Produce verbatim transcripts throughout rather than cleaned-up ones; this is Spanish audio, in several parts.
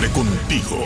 contigo.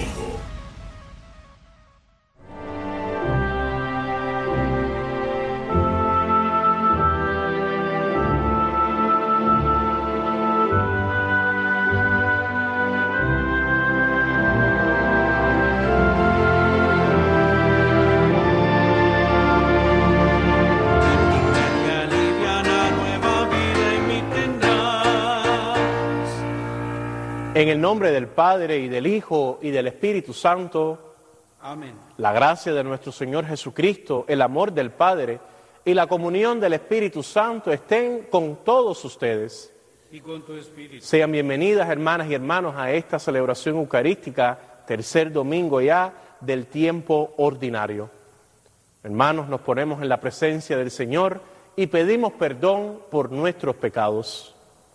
En el nombre del Padre, y del Hijo, y del Espíritu Santo. Amén. La gracia de nuestro Señor Jesucristo, el amor del Padre y la comunión del Espíritu Santo estén con todos ustedes. Y con tu espíritu. Sean bienvenidas, hermanas y hermanos, a esta celebración eucarística, tercer domingo ya del tiempo ordinario. Hermanos, nos ponemos en la presencia del Señor y pedimos perdón por nuestros pecados.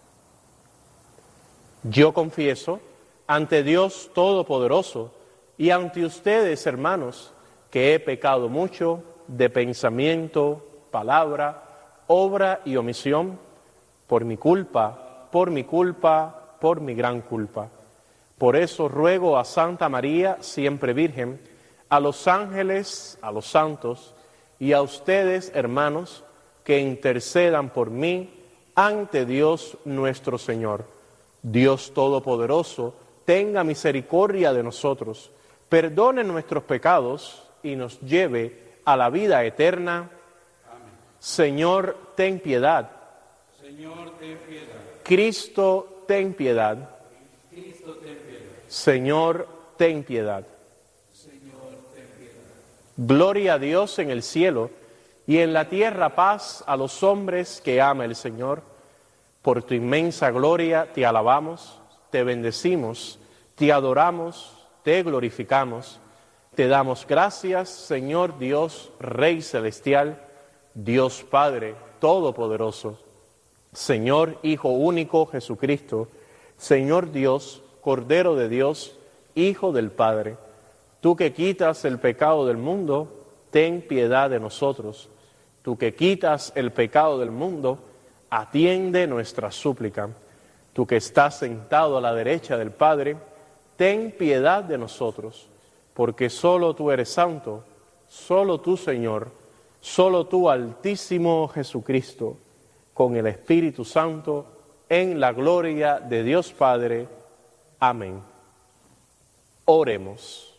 Yo confieso ante Dios Todopoderoso y ante ustedes, hermanos, que he pecado mucho de pensamiento, palabra, obra y omisión, por mi culpa, por mi culpa, por mi gran culpa. Por eso ruego a Santa María, siempre Virgen, a los ángeles, a los santos y a ustedes, hermanos, que intercedan por mí ante Dios nuestro Señor. Dios Todopoderoso, tenga misericordia de nosotros, perdone nuestros pecados y nos lleve a la vida eterna. Amén. Señor, ten piedad. Señor, ten piedad. Cristo, ten piedad. Cristo, ten piedad. Señor, ten piedad. Señor, ten piedad. Gloria a Dios en el cielo y en la tierra paz a los hombres que ama el Señor. Por tu inmensa gloria te alabamos, te bendecimos, te adoramos, te glorificamos, te damos gracias, Señor Dios, Rey Celestial, Dios Padre Todopoderoso, Señor Hijo único Jesucristo, Señor Dios, Cordero de Dios, Hijo del Padre. Tú que quitas el pecado del mundo, ten piedad de nosotros. Tú que quitas el pecado del mundo, atiende nuestra súplica. Tú que estás sentado a la derecha del Padre, ten piedad de nosotros, porque solo tú eres santo, solo tú, Señor, solo tú, Altísimo Jesucristo, con el Espíritu Santo, en la gloria de Dios Padre. Amén. Oremos.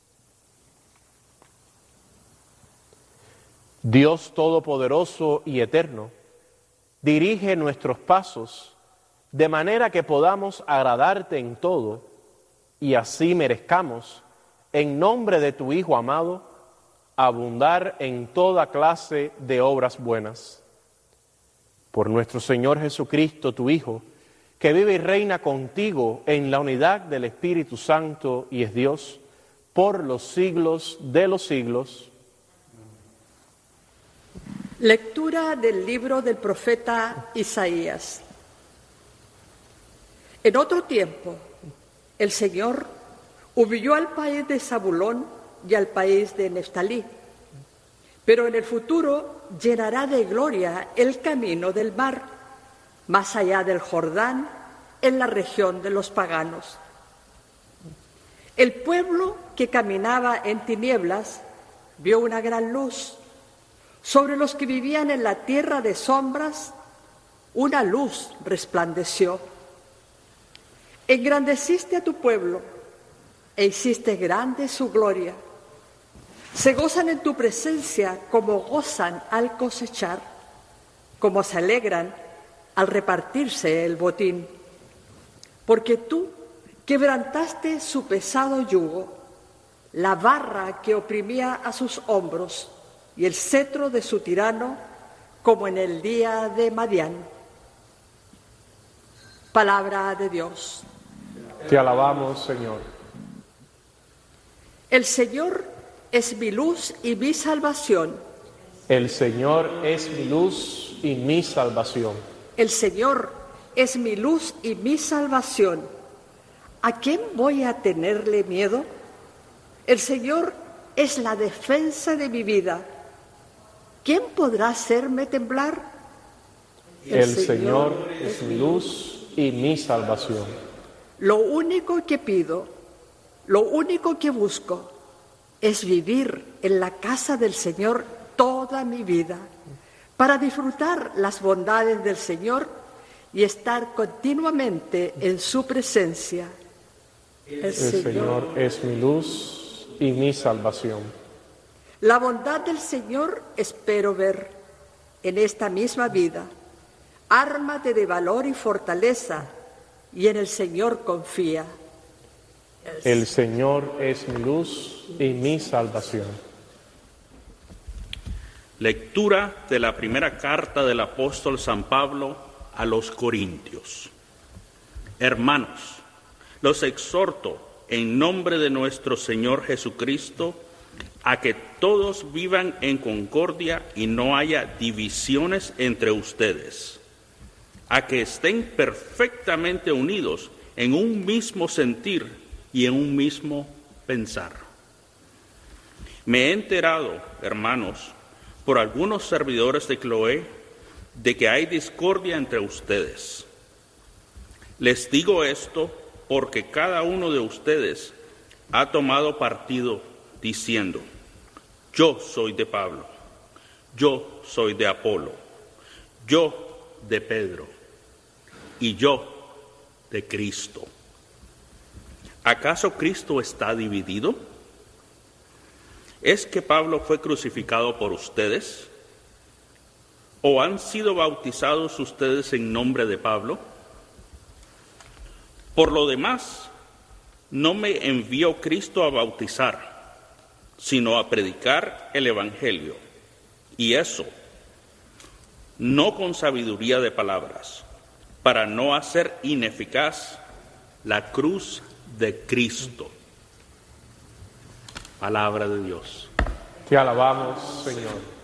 Dios Todopoderoso y Eterno, dirige nuestros pasos de manera que podamos agradarte en todo y así merezcamos, en nombre de tu Hijo amado, abundar en toda clase de obras buenas. Por nuestro Señor Jesucristo, tu Hijo, que vive y reina contigo en la unidad del Espíritu Santo y es Dios, por los siglos de los siglos. Lectura del libro del profeta Isaías. En otro tiempo, el Señor humilló al país de Zabulón y al país de Neftalí, pero en el futuro llenará de gloria el camino del mar, más allá del Jordán, en la región de los paganos. El pueblo que caminaba en tinieblas vio una gran luz. Sobre los que vivían en la tierra de sombras, una luz resplandeció. Engrandeciste a tu pueblo e hiciste grande su gloria. Se gozan en tu presencia como gozan al cosechar, como se alegran al repartirse el botín. Porque tú quebrantaste su pesado yugo, la barra que oprimía a sus hombros, y el cetro de su tirano, como en el día de Madián. Palabra de Dios. Te alabamos, Señor. El Señor es mi luz y mi salvación. El Señor es mi luz y mi salvación. El Señor es mi luz y mi salvación. ¿A quién voy a tenerle miedo? El Señor es la defensa de mi vida. ¿Quién podrá hacerme temblar? El, El Señor, Señor es mi luz y mi salvación. Lo único que pido Lo único que busco es vivir en la casa del Señor toda mi vida, para disfrutar las bondades del Señor y estar continuamente en su presencia. El, El Señor, Señor es mi luz y mi salvación. La bondad del Señor espero ver en esta misma vida. Ármate de valor y fortaleza, y en el Señor confía. El Señor es mi luz y mi salvación. Lectura de la primera carta del apóstol San Pablo a los Corintios. Hermanos, los exhorto en nombre de nuestro Señor Jesucristo a que todos vivan en concordia y no haya divisiones entre ustedes, a que estén perfectamente unidos en un mismo sentir y en un mismo pensar. Me he enterado, hermanos, por algunos servidores de Cloé, de que hay discordia entre ustedes. Les digo esto porque cada uno de ustedes ha tomado partido diciendo: yo soy de Pablo, yo soy de Apolo, yo de Pedro y yo de Cristo. ¿Acaso Cristo está dividido? ¿Es que Pablo fue crucificado por ustedes? ¿O han sido bautizados ustedes en nombre de Pablo? Por lo demás, no me envió Cristo a bautizar, sino a predicar el Evangelio, y eso, no con sabiduría de palabras, para no hacer ineficaz la cruz de Cristo. Palabra de Dios. Te alabamos, Señor.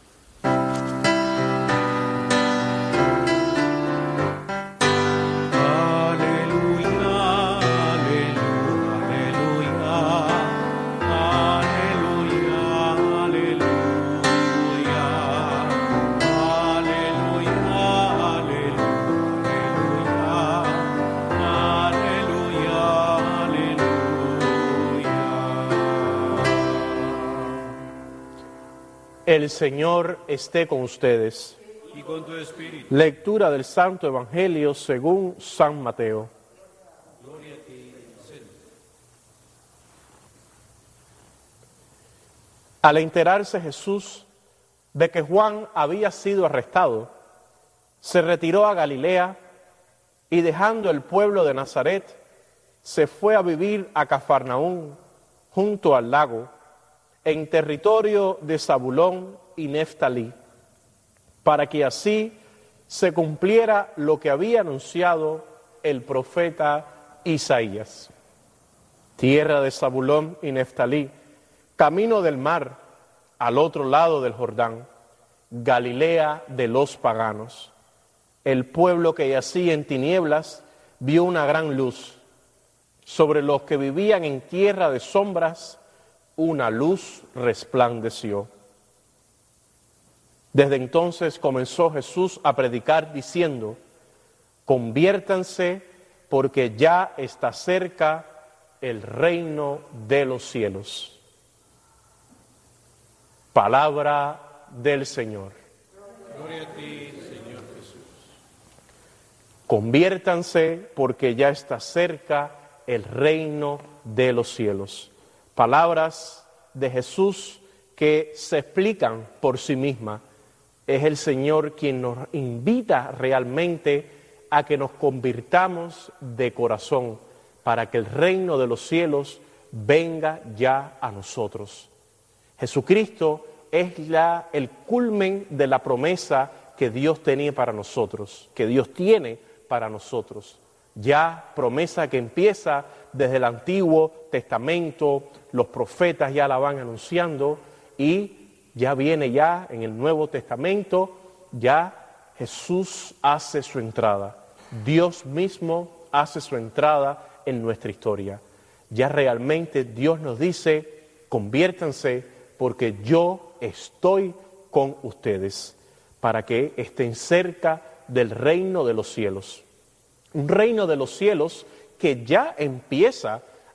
El Señor esté con ustedes. Y con tu espíritu. Lectura del Santo Evangelio según San Mateo. Gloria a ti, Señor. Al enterarse Jesús de que Juan había sido arrestado, se retiró a Galilea y dejando el pueblo de Nazaret, se fue a vivir a Cafarnaún, junto al lago, en territorio de Zabulón y Neftalí, para que así se cumpliera lo que había anunciado el profeta Isaías. Tierra de Zabulón y Neftalí, camino del mar, al otro lado del Jordán, Galilea de los paganos. El pueblo que yacía en tinieblas vio una gran luz. Sobre los que vivían en tierra de sombras, una luz resplandeció. Desde entonces comenzó Jesús a predicar diciendo: conviértanse porque ya está cerca el reino de los cielos. Palabra del Señor. Gloria a ti, Señor Jesús. Conviértanse porque ya está cerca el reino de los cielos. Palabras de Jesús que se explican por sí mismas. Es el Señor quien nos invita realmente a que nos convirtamos de corazón para que el reino de los cielos venga ya a nosotros. Jesucristo es la, el culmen de la promesa que Dios tenía para nosotros, que Dios tiene para nosotros. Ya promesa que empieza desde el Antiguo Testamento, los profetas ya la van anunciando y ya viene ya en el Nuevo Testamento, ya Jesús hace su entrada. Dios mismo hace su entrada en nuestra historia. Ya realmente Dios nos dice: conviértanse porque yo estoy con ustedes, para que estén cerca del reino de los cielos. Un reino de los cielos que ya empieza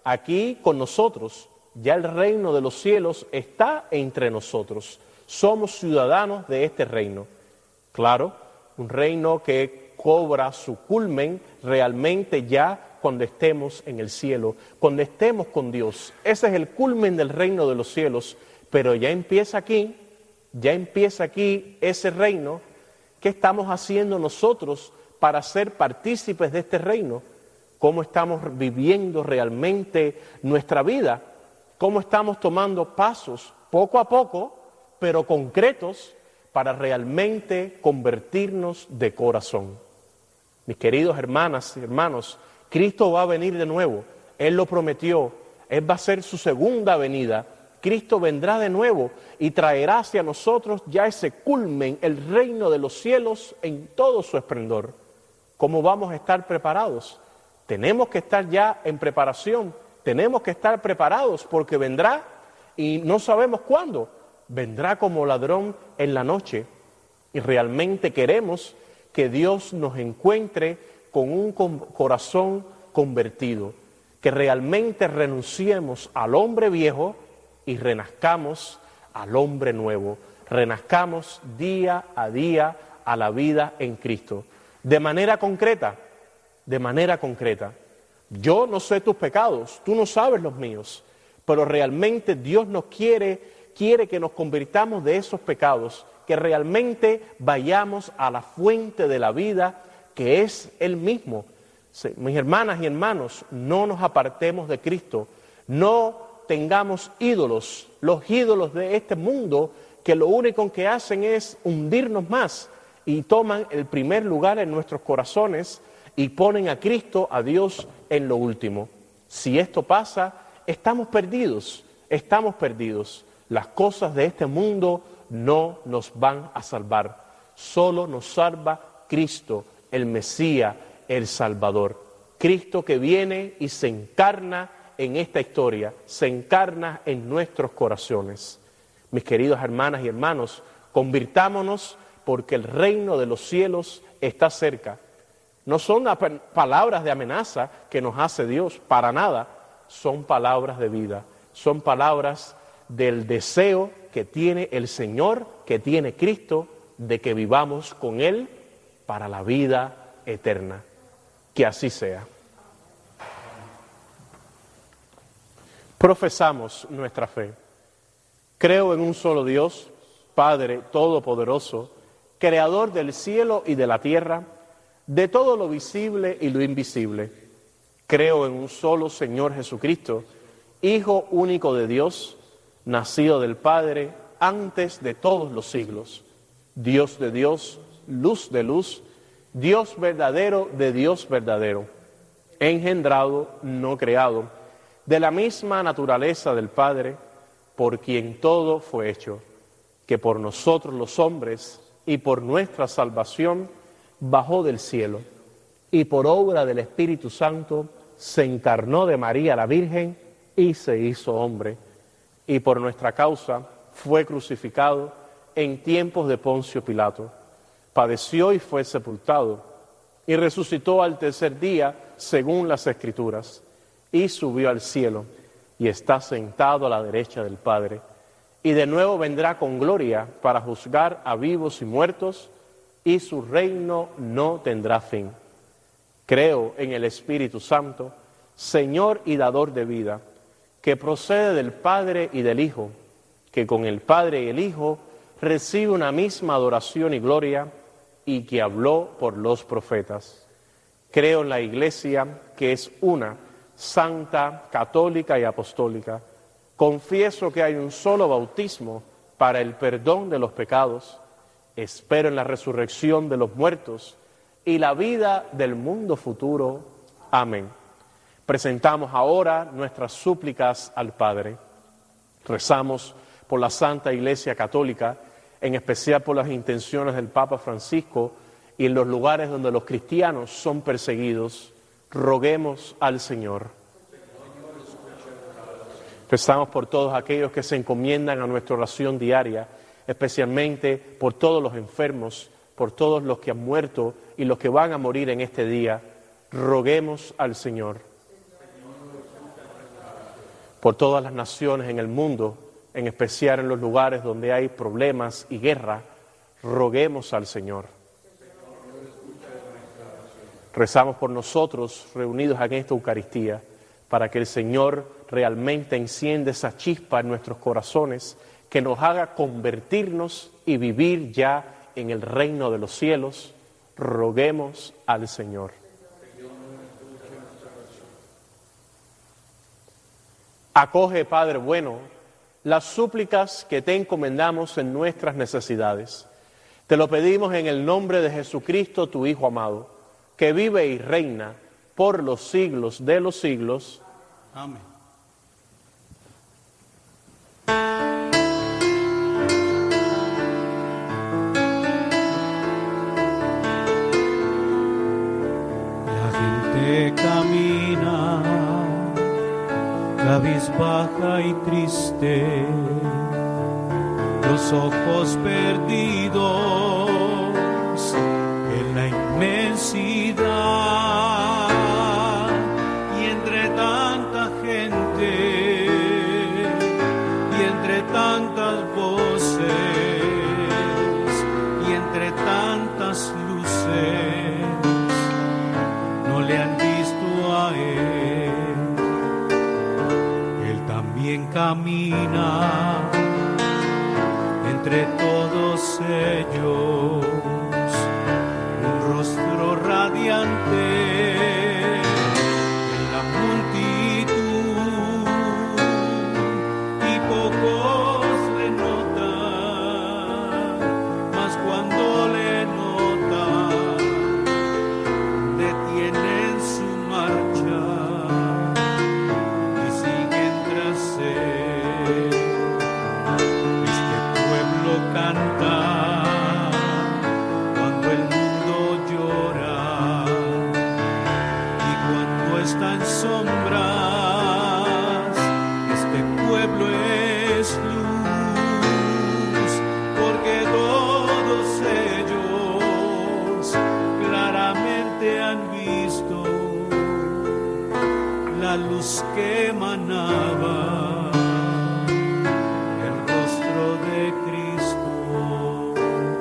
aquí con nosotros. Ya el reino de los cielos está entre nosotros. Somos ciudadanos de este reino. Claro, un reino que cobra su culmen realmente ya cuando estemos en el cielo, cuando estemos con Dios. Ese es el culmen del reino de los cielos, pero ya empieza aquí, ya empieza aquí ese reino. ¿Qué estamos haciendo nosotros para ser partícipes de este reino? ¿Cómo estamos viviendo realmente nuestra vida? ¿Cómo estamos tomando pasos poco a poco, pero concretos, para realmente convertirnos de corazón? Mis queridos hermanas y hermanos, Cristo va a venir de nuevo. Él lo prometió. Él va a ser su segunda venida. Cristo vendrá de nuevo y traerá hacia nosotros ya ese culmen, el reino de los cielos en todo su esplendor. ¿Cómo vamos a estar preparados? Tenemos que estar ya en preparación, tenemos que estar preparados porque vendrá y no sabemos cuándo. Vendrá como ladrón en la noche y realmente queremos que Dios nos encuentre con un corazón convertido, que realmente renunciemos al hombre viejo y renazcamos al hombre nuevo, renazcamos día a día a la vida en Cristo. De manera concreta, de manera concreta. Yo no sé tus pecados, tú no sabes los míos, pero realmente Dios nos quiere, quiere que nos convirtamos de esos pecados, que realmente vayamos a la fuente de la vida, que es Él mismo. Mis hermanas y hermanos, no nos apartemos de Cristo, no tengamos ídolos, los ídolos de este mundo que lo único que hacen es hundirnos más y toman el primer lugar en nuestros corazones y ponen a Cristo, a Dios, en lo último. Si esto pasa, estamos perdidos, estamos perdidos. Las cosas de este mundo no nos van a salvar, solo nos salva Cristo, el Mesías, el Salvador. Cristo que viene y se encarna en esta historia, se encarna en nuestros corazones. Mis queridas hermanas y hermanos, convirtámonos porque el reino de los cielos está cerca. No son palabras de amenaza que nos hace Dios, para nada, son palabras de vida, son palabras del deseo que tiene el Señor, que tiene Cristo, de que vivamos con Él para la vida eterna. Que así sea. Profesamos nuestra fe. Creo en un solo Dios, Padre Todopoderoso, Creador del cielo y de la tierra, de todo lo visible y lo invisible. Creo en un solo Señor Jesucristo, Hijo único de Dios, nacido del Padre antes de todos los siglos, Dios de Dios, luz de luz, Dios verdadero de Dios verdadero, engendrado, no creado, de la misma naturaleza del Padre, por quien todo fue hecho, que por nosotros los hombres y por nuestra salvación bajó del cielo, y por obra del Espíritu Santo se encarnó de María la Virgen y se hizo hombre, y por nuestra causa fue crucificado en tiempos de Poncio Pilato, padeció y fue sepultado, y resucitó al tercer día según las Escrituras, y subió al cielo, y está sentado a la derecha del Padre, y de nuevo vendrá con gloria para juzgar a vivos y muertos, y su reino no tendrá fin. Creo en el Espíritu Santo, Señor y dador de vida, que procede del Padre y del Hijo, que con el Padre y el Hijo recibe una misma adoración y gloria, y que habló por los profetas. Creo en la Iglesia, que es una, santa, católica y apostólica. Confieso que hay un solo bautismo para el perdón de los pecados. Espero en la resurrección de los muertos y la vida del mundo futuro. Amén. Presentamos ahora nuestras súplicas al Padre. Rezamos por la Santa Iglesia Católica, en especial por las intenciones del Papa Francisco y en los lugares donde los cristianos son perseguidos. Roguemos al Señor. Rezamos por todos aquellos que se encomiendan a nuestra oración diaria, especialmente por todos los enfermos, por todos los que han muerto y los que van a morir en este día. Roguemos al Señor. por todas las naciones en el mundo, en especial en los lugares donde hay problemas y guerra, roguemos al Señor. Rezamos por nosotros reunidos en esta Eucaristía, para que el Señor realmente encienda esa chispa en nuestros corazones, que nos haga convertirnos y vivir ya en el reino de los cielos. Roguemos al Señor. Acoge, Padre bueno, las súplicas que te encomendamos en nuestras necesidades. Te lo pedimos en el nombre de Jesucristo, tu Hijo amado, que vive y reina por los siglos de los siglos. Amén. La gente camina cabizbaja y triste, los ojos perdidos en la inmensidad, y entre tanta gente y entre tantas voces y entre tantas luces, no le han visto a él. Él también camina entre todos ellos, un rostro radiante en la multitud, y pocos le notan, mas cuando le notan, detienen su marcha y siguen tras él. Este pueblo canta cuando el mundo llora, y cuando está en sombras, este pueblo es luz, porque todos ellos claramente han visto la luz que emanaba el rostro de Cristo.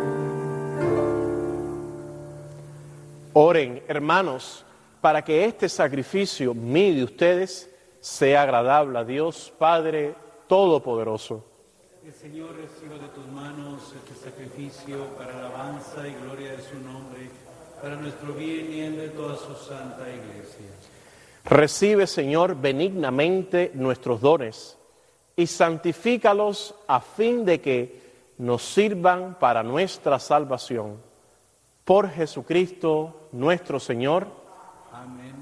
Oren, hermanos, para que este sacrificio mío de ustedes sea agradable a Dios Padre Todopoderoso. El Señor reciba de tus manos este sacrificio para alabanza y gloria de su nombre, para nuestro bien y el de toda su santa Iglesia. Recibe, Señor, benignamente nuestros dones y santifícalos a fin de que nos sirvan para nuestra salvación. Por Jesucristo nuestro Señor. Amén.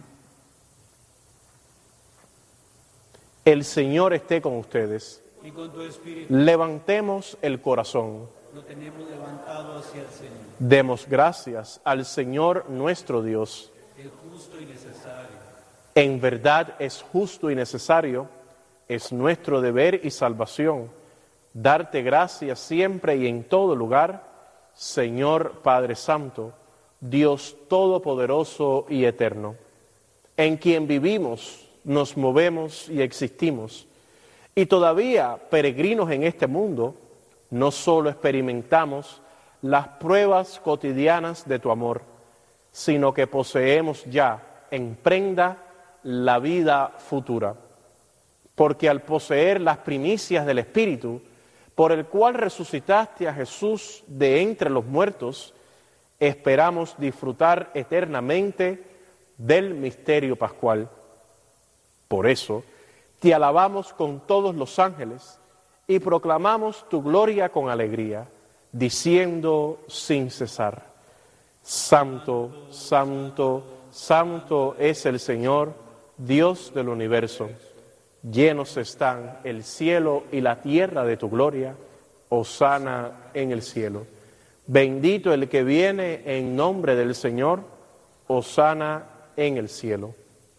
El Señor esté con ustedes. Y con tu espíritu Levantemos el corazón. lo tenemos levantado hacia el Señor, Demos gracias al Señor nuestro Dios. el justo y necesario. En verdad es justo y necesario, es nuestro deber y salvación, darte gracias siempre y en todo lugar, Señor Padre Santo, Dios Todopoderoso y Eterno, en quien vivimos, nos movemos y existimos, y todavía peregrinos en este mundo, no solo experimentamos las pruebas cotidianas de tu amor, sino que poseemos ya en prenda la vida futura. Porque al poseer las primicias del Espíritu, por el cual resucitaste a Jesús de entre los muertos, esperamos disfrutar eternamente del misterio pascual. Por eso, te alabamos con todos los ángeles y proclamamos tu gloria con alegría, diciendo sin cesar: Santo, Santo, Santo es el Señor, Dios del universo. Llenos están el cielo y la tierra de tu gloria. Hosana en el cielo. Bendito el que viene en nombre del Señor. Hosana en el cielo.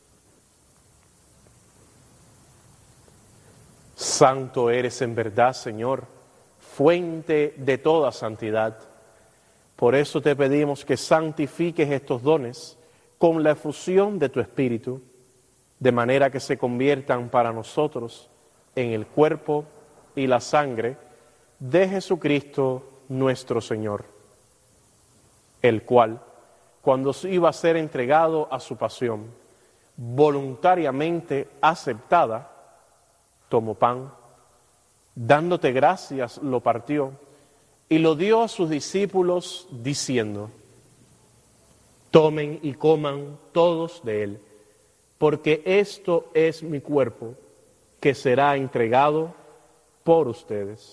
Santo eres en verdad, Señor, fuente de toda santidad. Por eso te pedimos que santifiques estos dones con la efusión de tu Espíritu, de manera que se conviertan para nosotros en el cuerpo y la sangre de Jesucristo nuestro Señor, el cual, cuando iba a ser entregado a su pasión, voluntariamente aceptada, tomó pan, dándote gracias, lo partió y lo dio a sus discípulos diciendo: tomen y coman todos de él, porque esto es mi cuerpo, que será entregado por ustedes.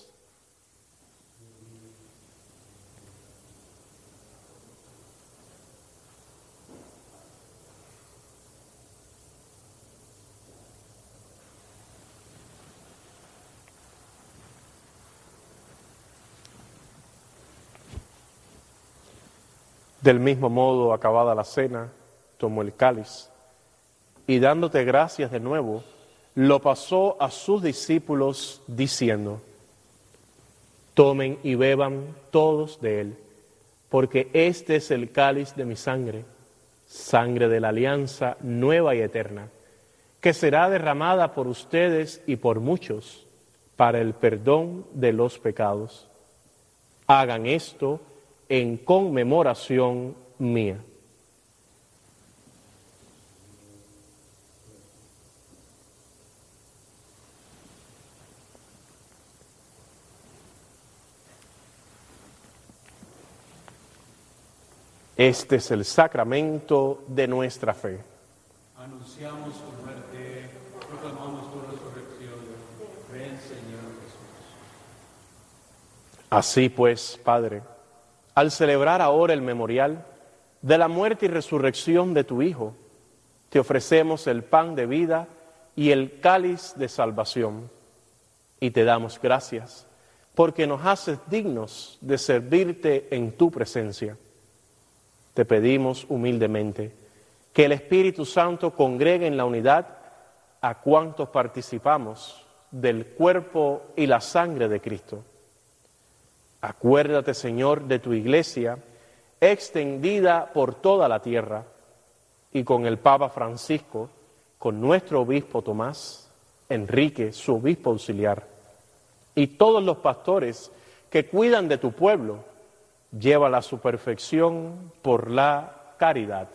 Del mismo modo, acabada la cena, tomó el cáliz y dándote gracias de nuevo, lo pasó a sus discípulos diciendo: tomen y beban todos de él, porque este es el cáliz de mi sangre, sangre de la alianza nueva y eterna, que será derramada por ustedes y por muchos para el perdón de los pecados. Hagan esto en conmemoración mía. Este es el sacramento de nuestra fe. Anunciamos tu muerte, proclamamos tu resurrección. Ven, Señor Jesús. Así pues, Padre, al celebrar ahora el memorial de la muerte y resurrección de tu Hijo, te ofrecemos el pan de vida y el cáliz de salvación, y te damos gracias, porque nos haces dignos de servirte en tu presencia. Te pedimos humildemente que el Espíritu Santo congregue en la unidad a cuantos participamos del cuerpo y la sangre de Cristo. Acuérdate, Señor, de tu Iglesia, extendida por toda la tierra, y con el Papa Francisco, con nuestro obispo Tomás, Enrique, su obispo auxiliar, y todos los pastores que cuidan de tu pueblo, llévala a su perfección por la caridad.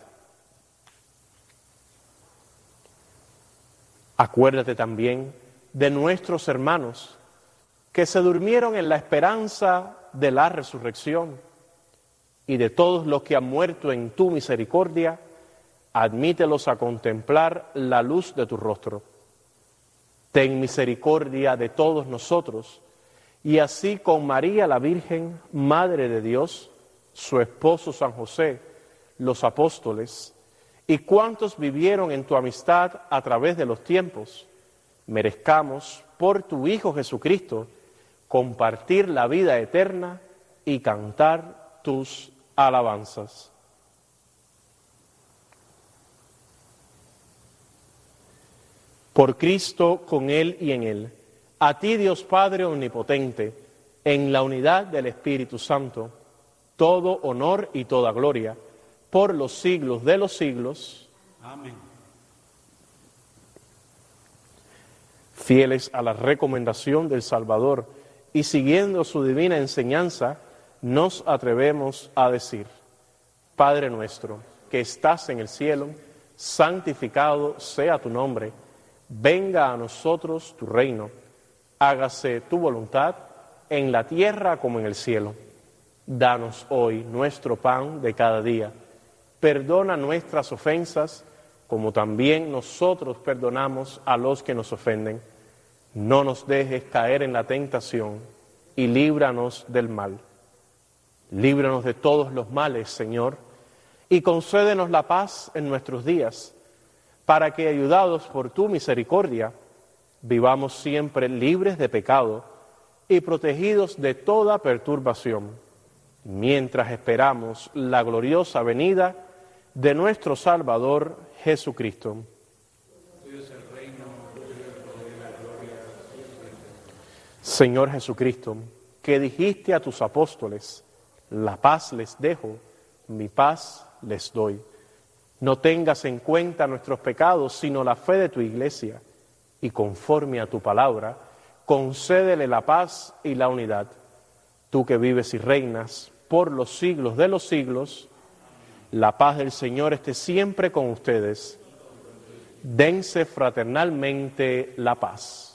Acuérdate también de nuestros hermanos que se durmieron en la esperanza de la resurrección, y de todos los que han muerto en tu misericordia, admítelos a contemplar la luz de tu rostro. Ten misericordia de todos nosotros, y así con María la Virgen, Madre de Dios, su esposo San José, los apóstoles, y cuantos vivieron en tu amistad a través de los tiempos, merezcamos por tu Hijo Jesucristo compartir la vida eterna y cantar tus alabanzas. Por Cristo, con Él y en Él, a ti, Dios Padre Omnipotente, en la unidad del Espíritu Santo, todo honor y toda gloria, por los siglos de los siglos. Amén. Fieles a la recomendación del Salvador y siguiendo su divina enseñanza, nos atrevemos a decir: Padre nuestro, que estás en el cielo, santificado sea tu nombre. Venga a nosotros tu reino. Hágase tu voluntad en la tierra como en el cielo. Danos hoy nuestro pan de cada día. Perdona nuestras ofensas, como también nosotros perdonamos a los que nos ofenden. No nos dejes caer en la tentación y líbranos del mal. Líbranos de todos los males, Señor, y concédenos la paz en nuestros días, para que, ayudados por tu misericordia, vivamos siempre libres de pecado y protegidos de toda perturbación, mientras esperamos la gloriosa venida de nuestro Salvador Jesucristo. Señor Jesucristo, que dijiste a tus apóstoles: la paz les dejo, mi paz les doy. no tengas en cuenta nuestros pecados, sino la fe de tu Iglesia, y conforme a tu palabra, concédele la paz y la unidad. Tú que vives y reinas por los siglos de los siglos, la paz del Señor esté siempre con ustedes. Dense fraternalmente la paz.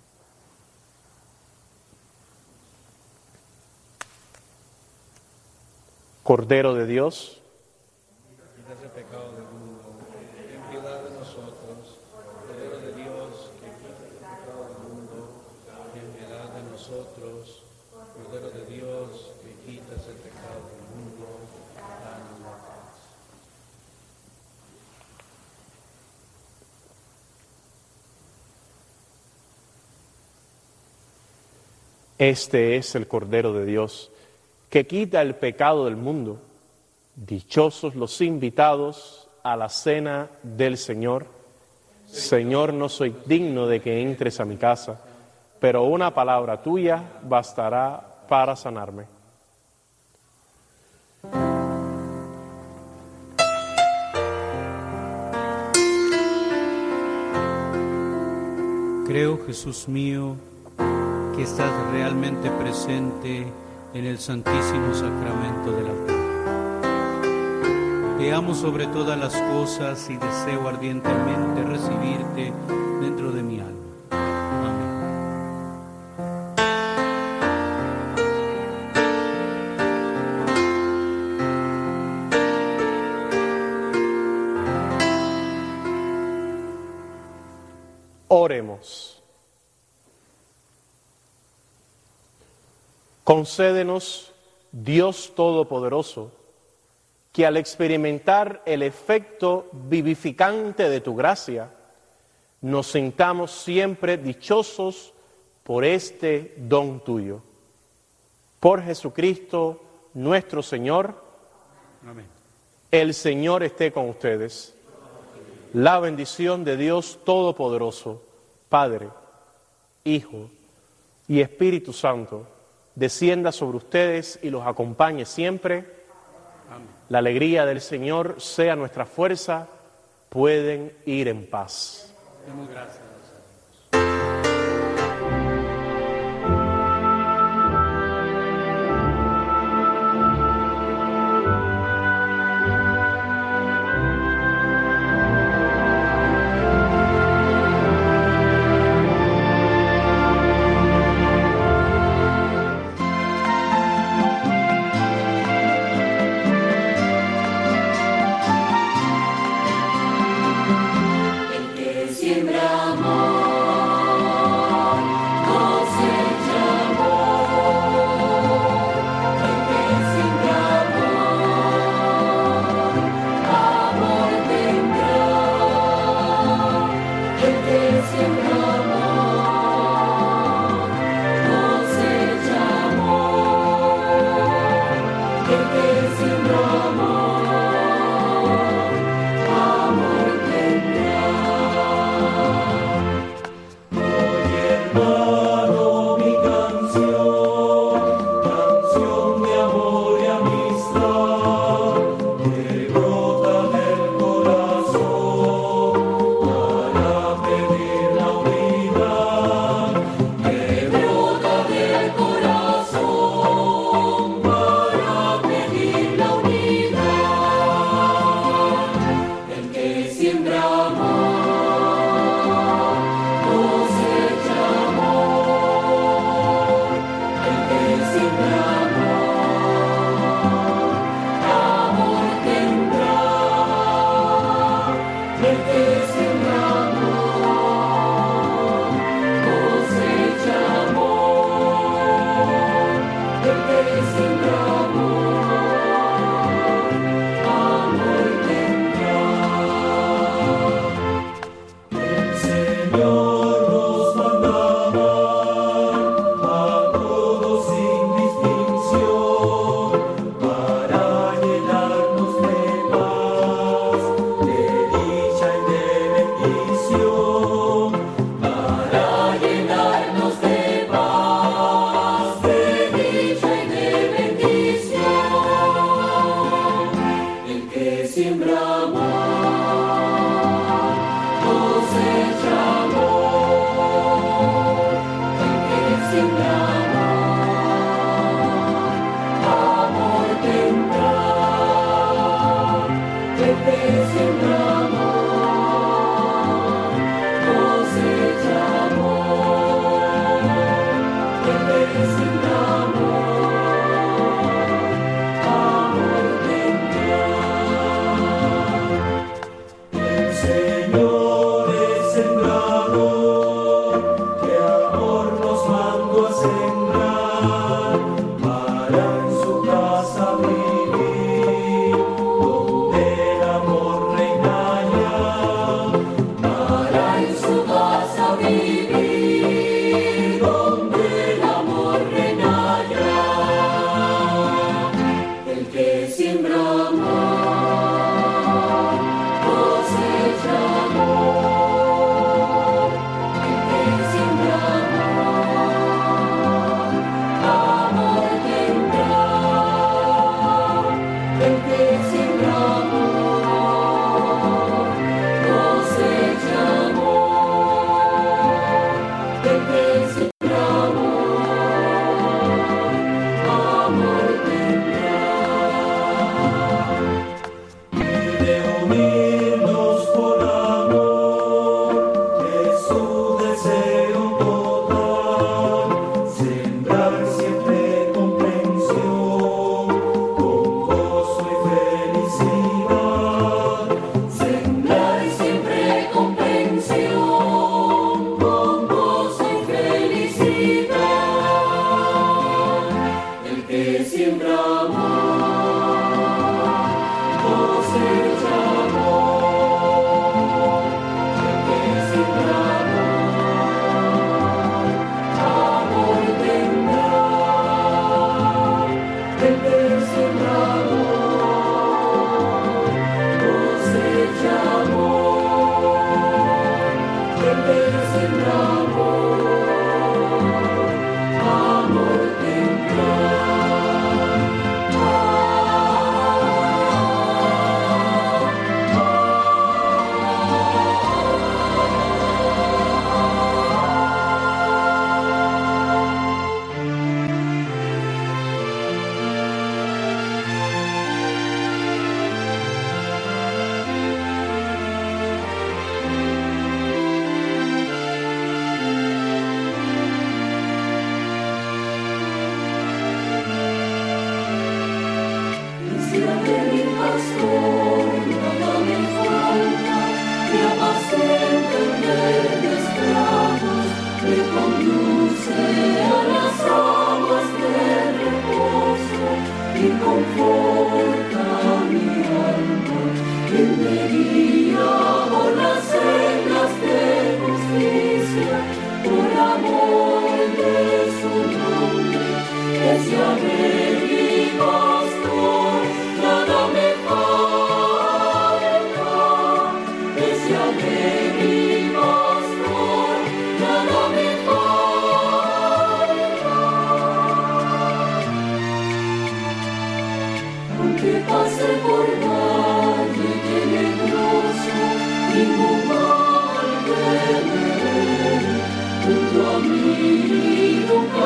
Cordero de Dios, quitas el pecado del mundo, ten piedad de nosotros. Cordero de Dios, que quitas el pecado del mundo, ten piedad de nosotros. Cordero de Dios, que quitas el pecado del mundo, danos la paz. este es el Cordero de Dios, que quita el pecado del mundo. Dichosos los invitados a la cena del Señor. Señor, no soy digno de que entres a mi casa, pero una palabra tuya bastará para sanarme. Creo, Jesús mío, que estás realmente presente en el Santísimo Sacramento del altar. Te amo sobre todas las cosas y deseo ardientemente recibirte dentro de mi alma. Amén. Oremos. Concédenos, Dios Todopoderoso, que al experimentar el efecto vivificante de tu gracia, nos sintamos siempre dichosos por este don tuyo. Por Jesucristo nuestro Señor. Amén. El Señor esté con ustedes. La bendición de Dios Todopoderoso, Padre, Hijo y Espíritu Santo, descienda sobre ustedes y los acompañe siempre. Amén. La alegría del Señor sea nuestra fuerza. Pueden ir en paz. Demos gracias. Siembra amor.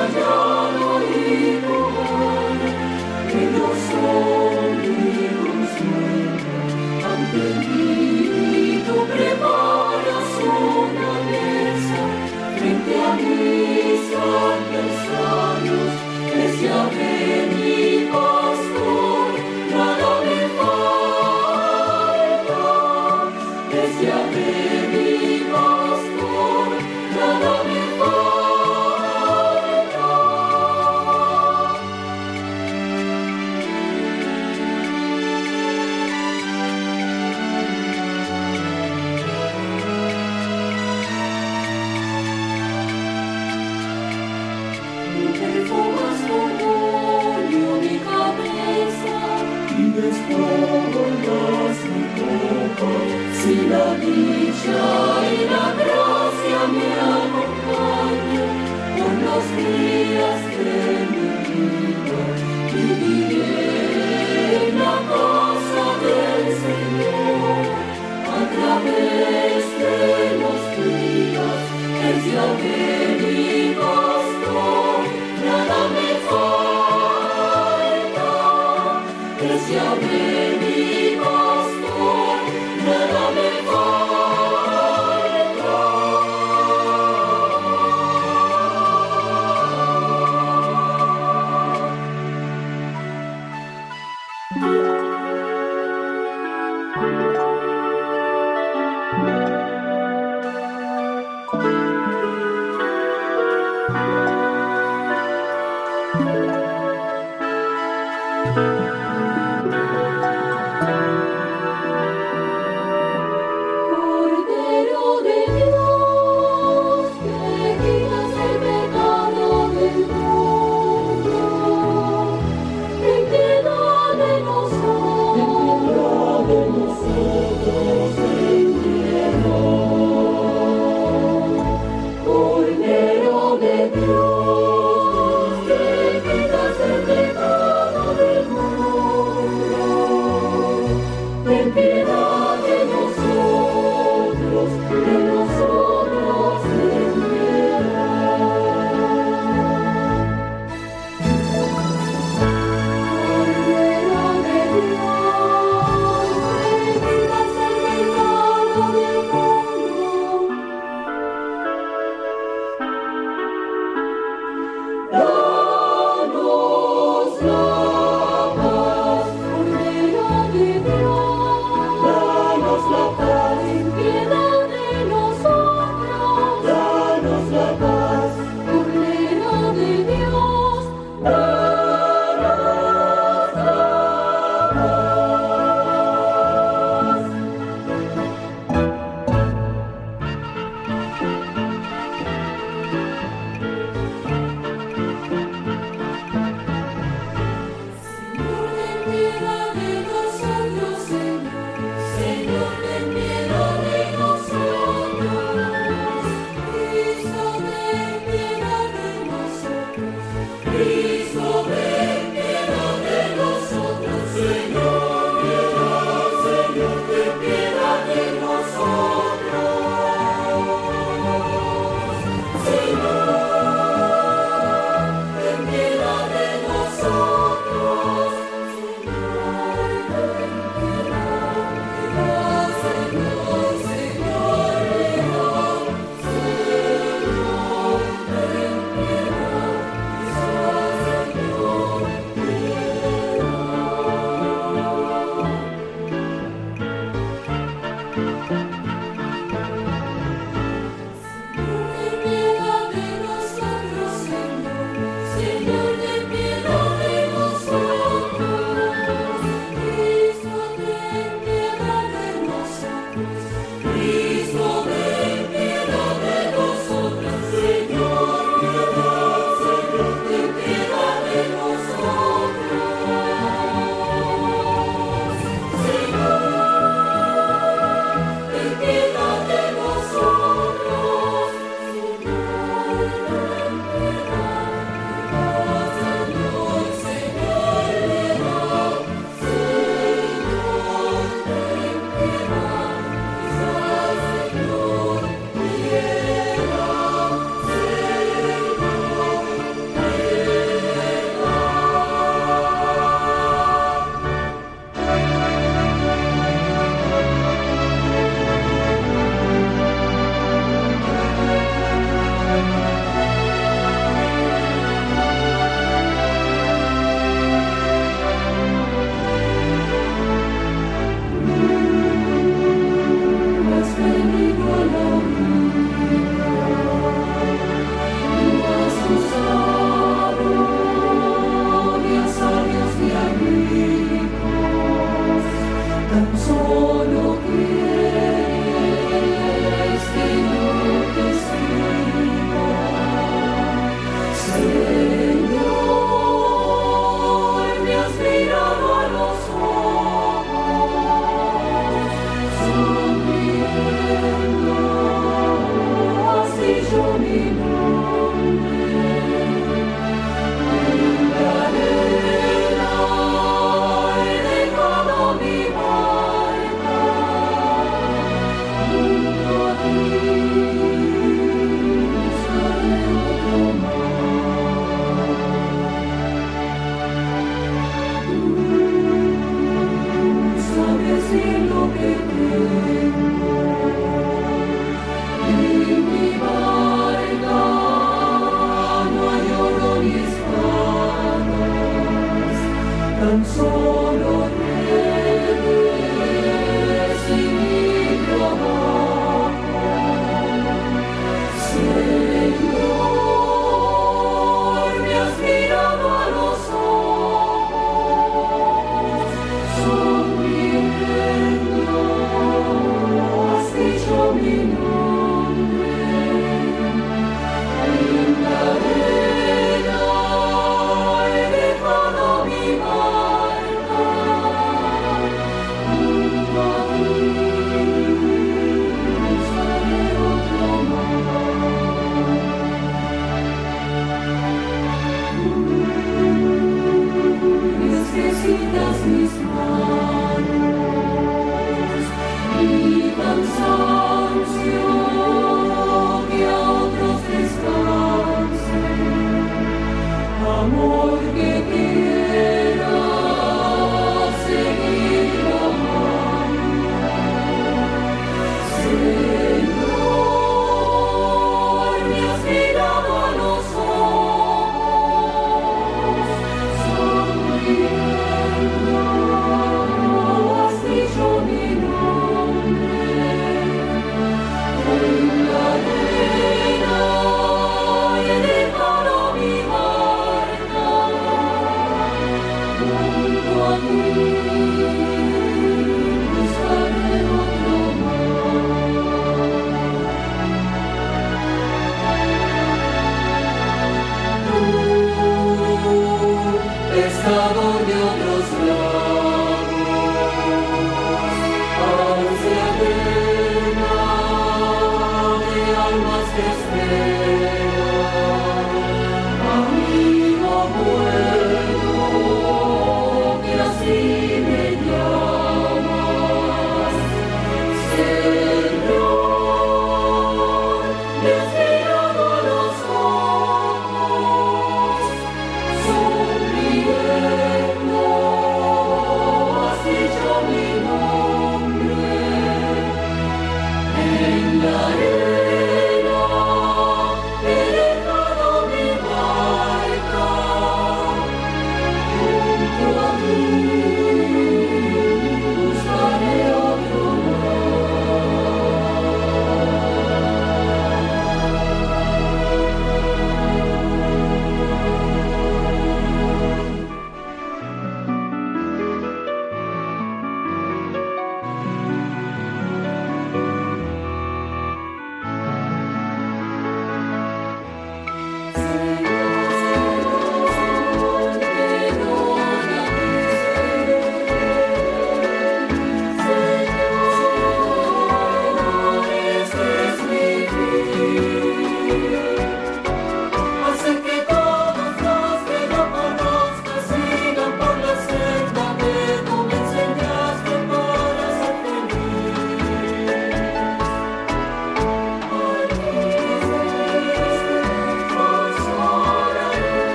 Señor, ten piedad de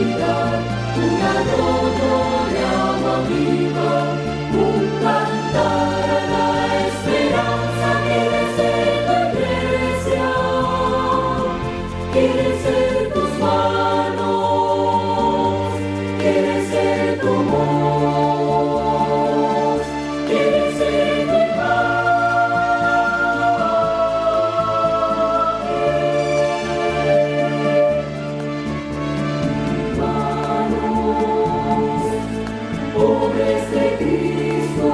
oscuridad, un arroyo de agua viva, un cantar a la esperanza. Quiere ser tu iglesia, quiere ser tus manos, quiere ser tu voz, quiere ser tu pobres de Cristo,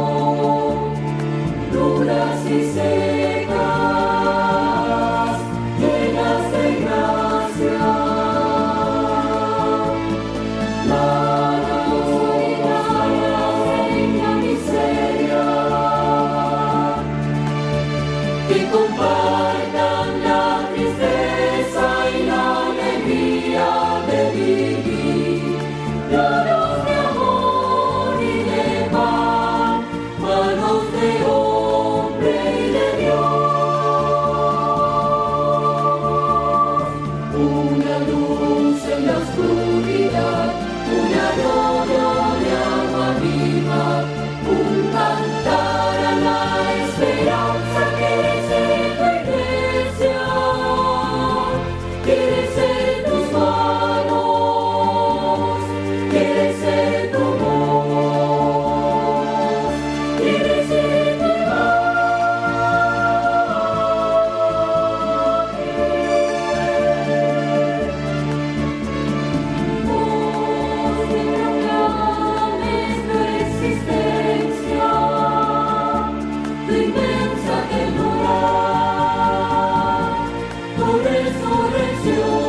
duras y secas, llenas de gracia, manos unidas en la miseria, que compartan la tristeza y la alegría de vivir. Manos de amor y de paz, manos de hombre y de Dios. Una luz en la oscuridad, un arroyo de agua viva, un cantar a la esperanza. Quiere ser tu iglesia, quiere ser tus manos, quiere ser tu voz, quiere ser tu voz, que proclames tu existencia, tu inmensa ternura, tu resurrección.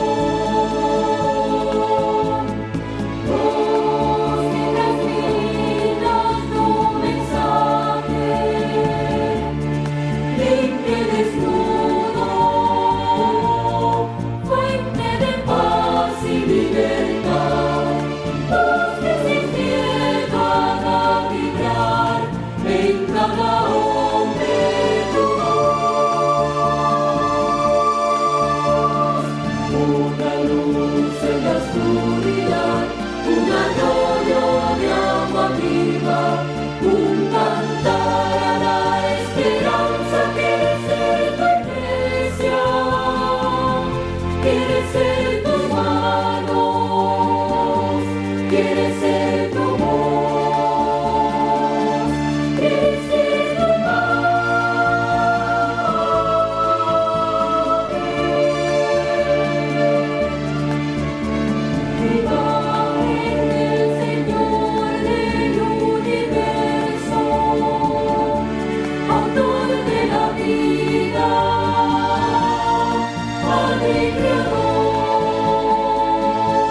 Voz que transmitas tu mensaje, limpio y desnudo, fuente de paz y libertad. Voz que sin miedo haga vibrar en cada hombre tu voz. Una luz en la oscuridad, un arroyo de agua viva, un cantar a la esperanza. Quiere ser tu iglesia, quiere ser tus manos, quiere ser tu voz, quiere ser tu imagen del Señor del universo, autor de la vida, Padre Creador.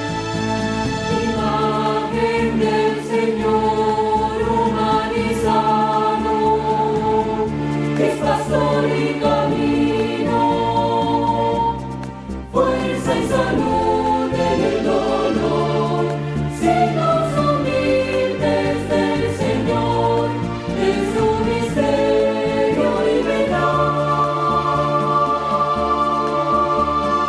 Imagen del Señor humanizado, que es pastor y camino, fuerza y salud en el dolor, signos humildes del Señor, en su misterio y verdad.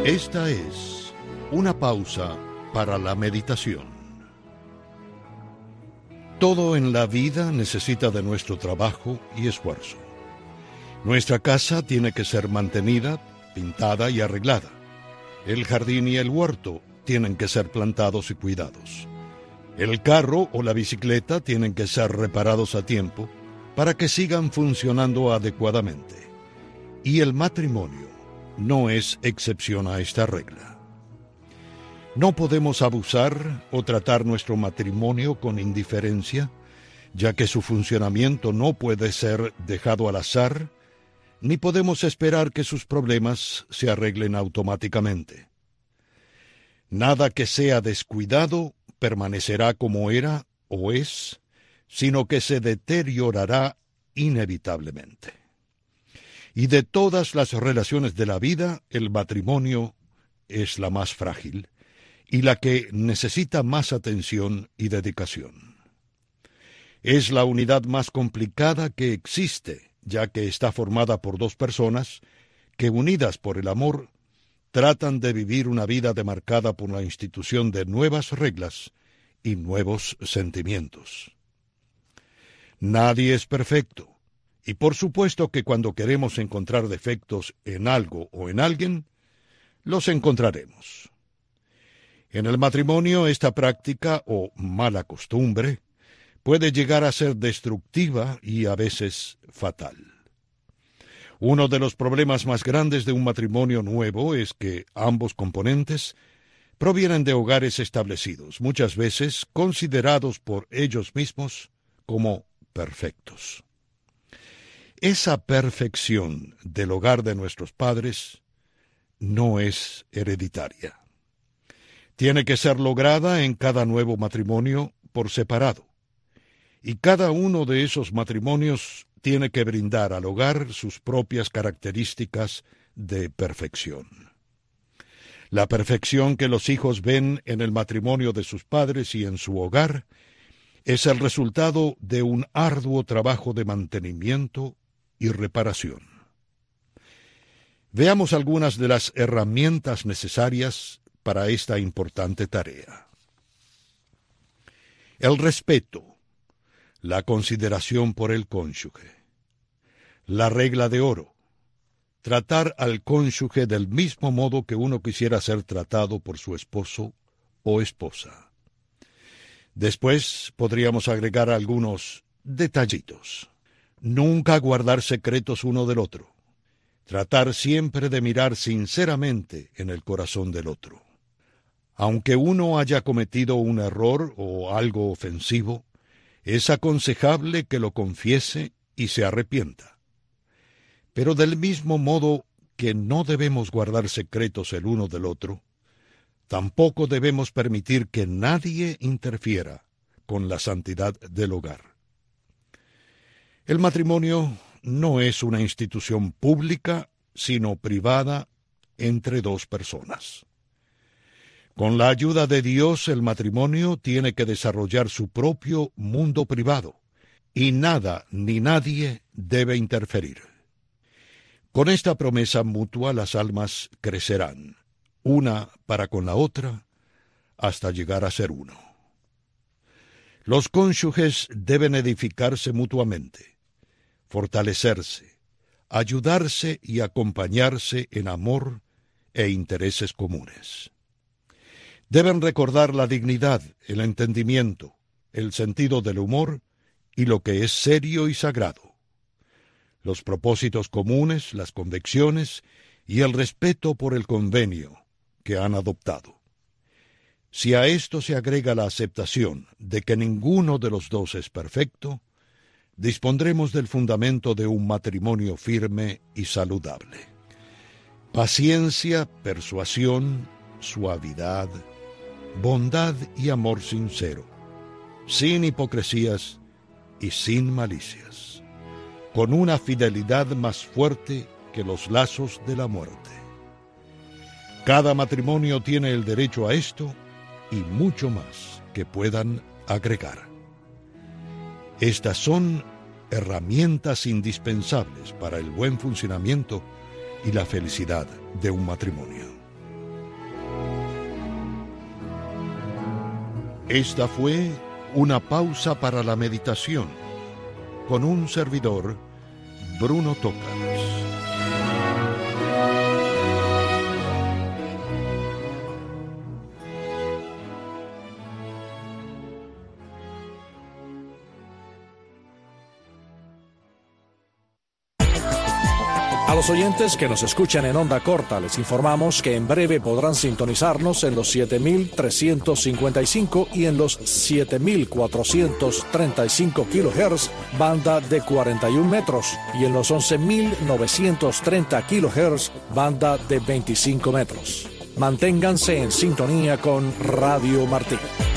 Esta es una pausa para la meditación. Todo en la vida necesita de nuestro trabajo y esfuerzo. Nuestra casa tiene que ser mantenida, pintada y arreglada. El jardín y el huerto tienen que ser plantados y cuidados. El carro o la bicicleta tienen que ser reparados a tiempo para que sigan funcionando adecuadamente. Y el matrimonio no es excepción a esta regla. No podemos abusar o tratar nuestro matrimonio con indiferencia, ya que su funcionamiento no puede ser dejado al azar, ni podemos esperar que sus problemas se arreglen automáticamente. Nada que sea descuidado permanecerá como era o es, sino que se deteriorará inevitablemente. Y de todas las relaciones de la vida, el matrimonio es la más frágil y la que necesita más atención y dedicación. Es la unidad más complicada que existe, ya que está formada por dos personas que, unidas por el amor, tratan de vivir una vida demarcada por la institución de nuevas reglas y nuevos sentimientos. Nadie es perfecto. Y por supuesto que cuando queremos encontrar defectos en algo o en alguien, los encontraremos. En el matrimonio, esta práctica o mala costumbre puede llegar a ser destructiva y a veces fatal. Uno de los problemas más grandes de un matrimonio nuevo es que ambos componentes provienen de hogares establecidos, muchas veces considerados por ellos mismos como perfectos. Esa perfección del hogar de nuestros padres no es hereditaria. Tiene que ser lograda en cada nuevo matrimonio por separado. Y cada uno de esos matrimonios tiene que brindar al hogar sus propias características de perfección. La perfección que los hijos ven en el matrimonio de sus padres y en su hogar es el resultado de un arduo trabajo de mantenimiento y reparación. Veamos algunas de las herramientas necesarias para esta importante tarea. El respeto, la consideración por el cónyuge. La regla de oro, tratar al cónyuge del mismo modo que uno quisiera ser tratado por su esposo o esposa. Después podríamos agregar algunos detallitos. Nunca guardar secretos uno del otro. Tratar siempre de mirar sinceramente en el corazón del otro. Aunque uno haya cometido un error o algo ofensivo, es aconsejable que lo confiese y se arrepienta. Pero del mismo modo que no debemos guardar secretos el uno del otro, tampoco debemos permitir que nadie interfiera con la santidad del hogar. El matrimonio no es una institución pública, sino privada entre dos personas. Con la ayuda de Dios, el matrimonio tiene que desarrollar su propio mundo privado, y nada ni nadie debe interferir. Con esta promesa mutua las almas crecerán, una para con la otra, hasta llegar a ser uno. Los cónyuges deben edificarse mutuamente, fortalecerse, ayudarse y acompañarse en amor e intereses comunes. Deben recordar la dignidad, el entendimiento, el sentido del humor y lo que es serio y sagrado, los propósitos comunes, las convicciones y el respeto por el convenio que han adoptado. Si a esto se agrega la aceptación de que ninguno de los dos es perfecto, dispondremos del fundamento de un matrimonio firme y saludable. Paciencia, persuasión, suavidad, bondad y amor sincero, sin hipocresías y sin malicias, con una fidelidad más fuerte que los lazos de la muerte. Cada matrimonio tiene el derecho a esto y mucho más que puedan agregar. Estas son herramientas indispensables para el buen funcionamiento y la felicidad de un matrimonio. Esta fue una pausa para la meditación con un servidor, Bruno Tócaros. A los oyentes que nos escuchan en onda corta, les informamos que en breve podrán sintonizarnos en los siete mil trescientos cincuenta y cinco y en los siete mil cuatrocientos treinta y cinco kilohertz, banda de cuarenta y un metros, y en los once mil novecientos treinta kilohertz, banda de veinticinco metros. Manténganse en sintonía con Radio Martí.